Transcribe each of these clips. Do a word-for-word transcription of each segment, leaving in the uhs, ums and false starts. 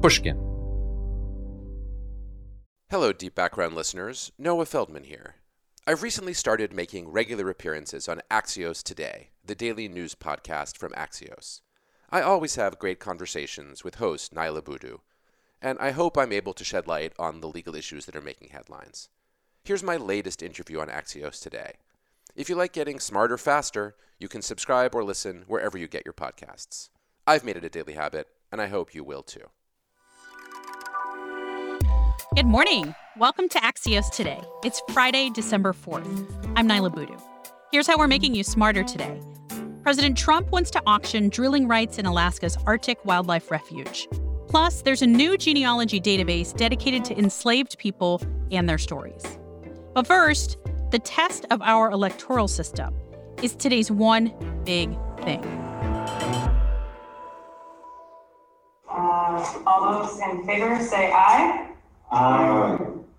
Pushkin. Hello, Deep Background listeners. Noah Feldman here. I've recently started making regular appearances on Axios Today, the daily news podcast from Axios. I always have great conversations with host Naila Boodoo, and I hope I'm able to shed light on the legal issues that are making headlines. Here's my latest interview on Axios Today. If you like getting smarter faster, you can subscribe or listen wherever you get your podcasts. I've made it a daily habit, and I hope you will too. Good morning. Welcome to Axios Today. It's Friday, December fourth. I'm Naila Boodoo. Here's how we're making you smarter today. President Trump wants to auction drilling rights in Alaska's Arctic Wildlife Refuge. Plus, there's a new genealogy database dedicated to enslaved people and their stories. But first, the test of our electoral system is today's one big thing. Uh, all those in favor say aye. Aye.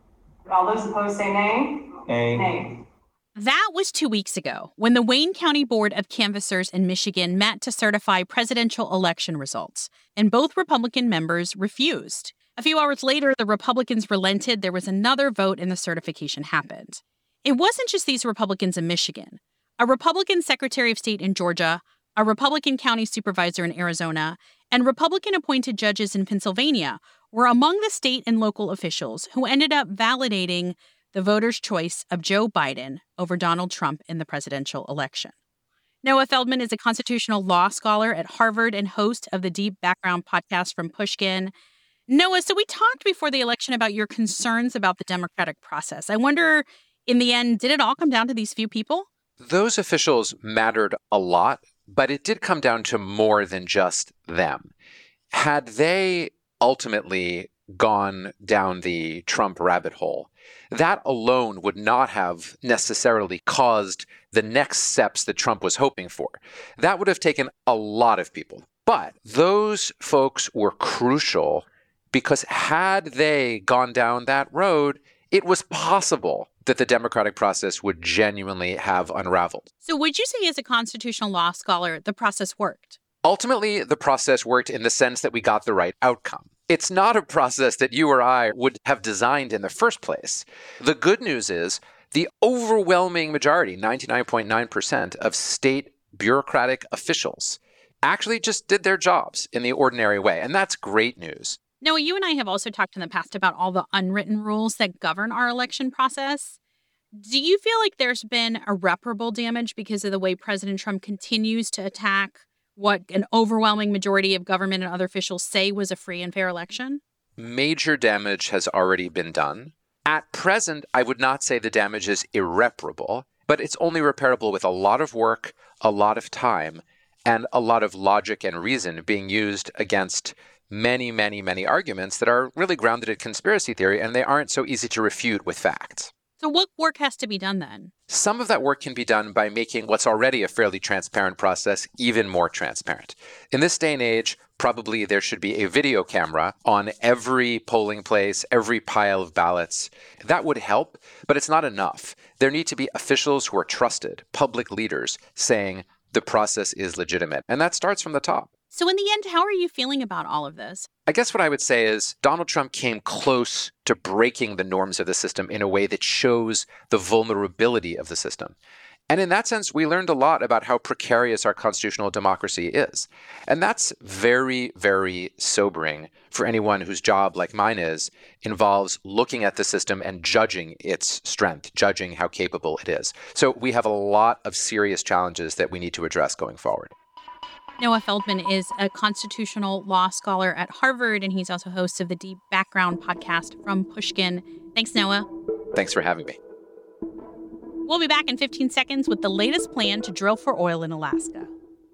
All those opposed say nay. Nay. Nay. That was two weeks ago when the Wayne County Board of Canvassers in Michigan met to certify presidential election results, and both Republican members refused. A few hours later, the Republicans relented. There was another vote and the certification happened. It wasn't just these Republicans in Michigan. A Republican Secretary of State in Georgia, a Republican county supervisor in Arizona, and Republican-appointed judges in Pennsylvania were among the state and local officials who ended up validating the voters' choice of Joe Biden over Donald Trump in the presidential election. Noah Feldman is a constitutional law scholar at Harvard and host of the Deep Background podcast from Pushkin. Noah, so we talked before the election about your concerns about the democratic process. I wonder, in the end, did it all come down to these few people? Those officials mattered a lot, but it did come down to more than just them. Had they ultimately gone down the Trump rabbit hole, that alone would not have necessarily caused the next steps that Trump was hoping for. That would have taken a lot of people. But those folks were crucial because had they gone down that road, it was possible that the democratic process would genuinely have unraveled. So would you say, as a constitutional law scholar, the process worked? Ultimately, the process worked in the sense that we got the right outcome. It's not a process that you or I would have designed in the first place. The good news is the overwhelming majority, ninety-nine point nine percent of state bureaucratic officials actually just did their jobs in the ordinary way. And that's great news. Noah, you and I have also talked in the past about all the unwritten rules that govern our election process. Do you feel like there's been irreparable damage because of the way President Trump continues to attack what an overwhelming majority of government and other officials say was a free and fair election? Major damage has already been done. At present, I would not say the damage is irreparable, but it's only repairable with a lot of work, a lot of time, and a lot of logic and reason being used against many, many, many arguments that are really grounded in conspiracy theory, and they aren't so easy to refute with facts. So what work has to be done then? Some of that work can be done by making what's already a fairly transparent process even more transparent. In this day and age, probably there should be a video camera on every polling place, every pile of ballots. That would help, but it's not enough. There need to be officials who are trusted, public leaders, saying the process is legitimate. And that starts from the top. So in the end, how are you feeling about all of this? I guess what I would say is Donald Trump came close to breaking the norms of the system in a way that shows the vulnerability of the system. And in that sense, we learned a lot about how precarious our constitutional democracy is. And that's very, very sobering for anyone whose job, like mine is, involves looking at the system and judging its strength, judging how capable it is. So we have a lot of serious challenges that we need to address going forward. Noah Feldman is a constitutional law scholar at Harvard, and he's also host of the Deep Background podcast from Pushkin. Thanks, Noah. Thanks for having me. We'll be back in fifteen seconds with the latest plan to drill for oil in Alaska.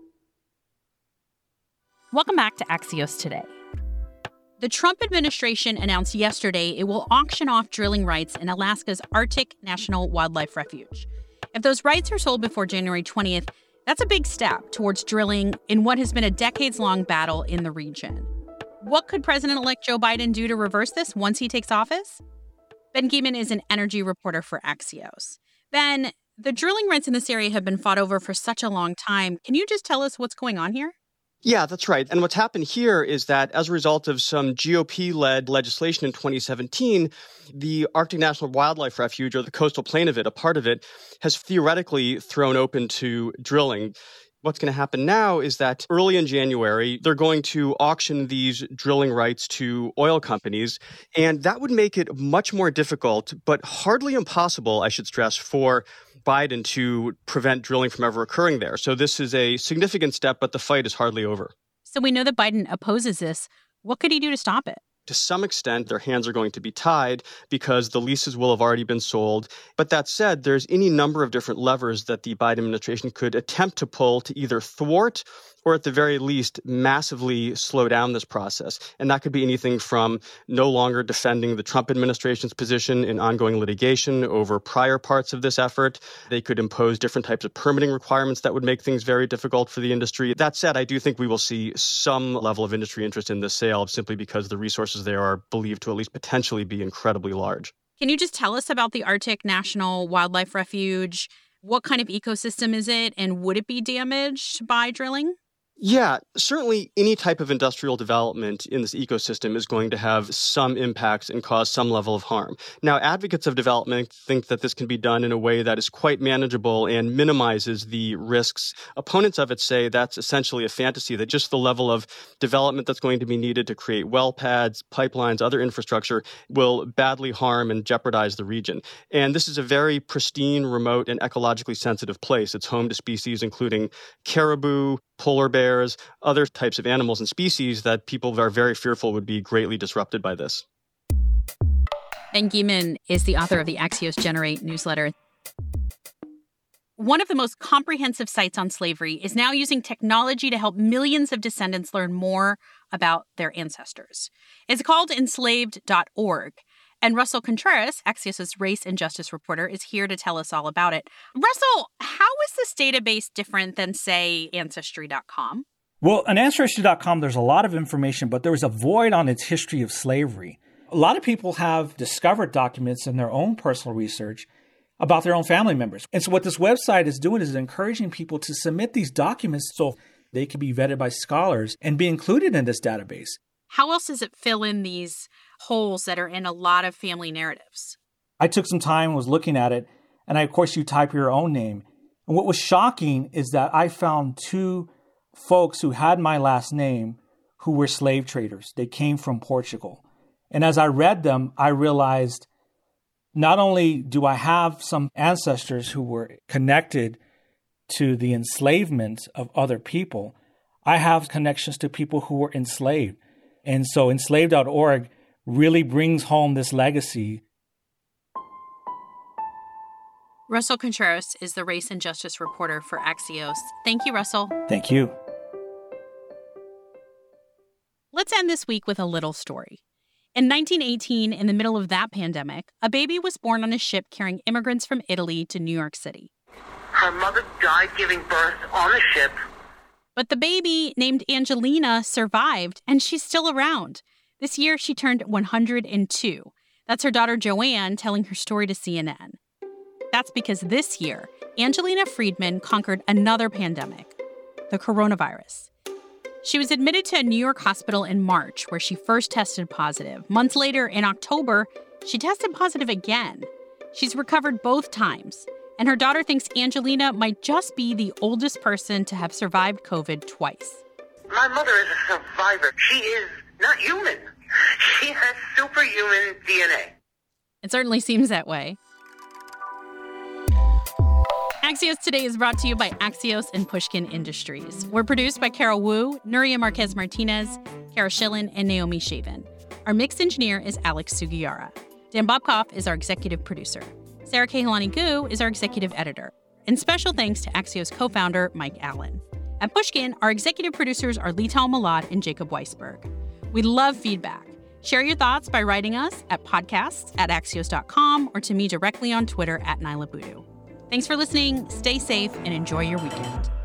Welcome back to Axios Today. The Trump administration announced yesterday it will auction off drilling rights in Alaska's Arctic National Wildlife Refuge. If those rights are sold before January twentieth, that's a big step towards drilling in what has been a decades-long battle in the region. What could President-elect Joe Biden do to reverse this once he takes office? Ben Geman is an energy reporter for Axios. Ben, the drilling rights in this area have been fought over for such a long time. Can you just tell us what's going on here? Yeah, that's right. And what's happened here is that as a result of some G O P-led legislation in twenty seventeen, the Arctic National Wildlife Refuge, or the coastal plain of it, a part of it, has theoretically thrown open to drilling. What's going to happen now is that early in January, they're going to auction these drilling rights to oil companies, and that would make it much more difficult, but hardly impossible, I should stress, for Biden to prevent drilling from ever occurring there. So this is a significant step, but the fight is hardly over. So we know that Biden opposes this. What could he do to stop it? To some extent, their hands are going to be tied because the leases will have already been sold. But that said, there's any number of different levers that the Biden administration could attempt to pull to either thwart or at the very least massively slow down this process. And that could be anything from no longer defending the Trump administration's position in ongoing litigation over prior parts of this effort. They could impose different types of permitting requirements that would make things very difficult for the industry. That said, I do think we will see some level of industry interest in this sale simply because the resources there are believed to at least potentially be incredibly large. Can you just tell us about the Arctic National Wildlife Refuge? What kind of ecosystem is it, and would it be damaged by drilling? Yeah, certainly any type of industrial development in this ecosystem is going to have some impacts and cause some level of harm. Now, advocates of development think that this can be done in a way that is quite manageable and minimizes the risks. Opponents of it say that's essentially a fantasy, that just the level of development that's going to be needed to create well pads, pipelines, other infrastructure will badly harm and jeopardize the region. And this is a very pristine, remote, and ecologically sensitive place. It's home to species including caribou, polar bears, other types of animals and species that people are very fearful would be greatly disrupted by this. Ben Geman is the author of the Axios Generate newsletter. One of the most comprehensive sites on slavery is now using technology to help millions of descendants learn more about their ancestors. It's called enslaved dot org. And Russell Contreras, Axios' race and justice reporter, is here to tell us all about it. Russell, how is this database different than, say, Ancestry dot com? Well, on Ancestry dot com, there's a lot of information, but there was a void on its history of slavery. A lot of people have discovered documents in their own personal research about their own family members. And so what this website is doing is encouraging people to submit these documents so they can be vetted by scholars and be included in this database. How else does it fill in these holes that are in a lot of family narratives? I took some time, was looking at it, and I, of course, you type your own name. And what was shocking is that I found two folks who had my last name who were slave traders. They came from Portugal. And as I read them, I realized not only do I have some ancestors who were connected to the enslavement of other people, I have connections to people who were enslaved. And so enslaved dot org really brings home this legacy. Russell Contreras is the race and justice reporter for Axios. Thank you, Russell. Thank you. Let's end this week with a little story. In nineteen eighteen, in the middle of that pandemic, a baby was born on a ship carrying immigrants from Italy to New York City. Her mother died giving birth on the ship. But the baby, named Angelina, survived, and she's still around. This year, she turned one hundred two. That's her daughter Joanne telling her story to C N N. That's because this year, Angelina Friedman conquered another pandemic, the coronavirus. She was admitted to a New York hospital in March, where she first tested positive. Months later, in October, she tested positive again. She's recovered both times. And her daughter thinks Angelina might just be the oldest person to have survived COVID twice. My mother is a survivor. She is not human. She has superhuman D N A. It certainly seems that way. Axios Today is brought to you by Axios and Pushkin Industries. We're produced by Carol Wu, Nuria Marquez-Martinez, Kara Schillen, and Naomi Shaven. Our mixed engineer is Alex Sugiura. Dan Bobkoff is our executive producer. Sarah Kehalani-Gu is our executive editor. And special thanks to Axios co-founder Mike Allen. At Pushkin, our executive producers are Lital Malad and Jacob Weisberg. We love feedback. Share your thoughts by writing us at podcasts at axios dot com or to me directly on Twitter at Nyla Boodoo. Thanks for listening, stay safe, and enjoy your weekend.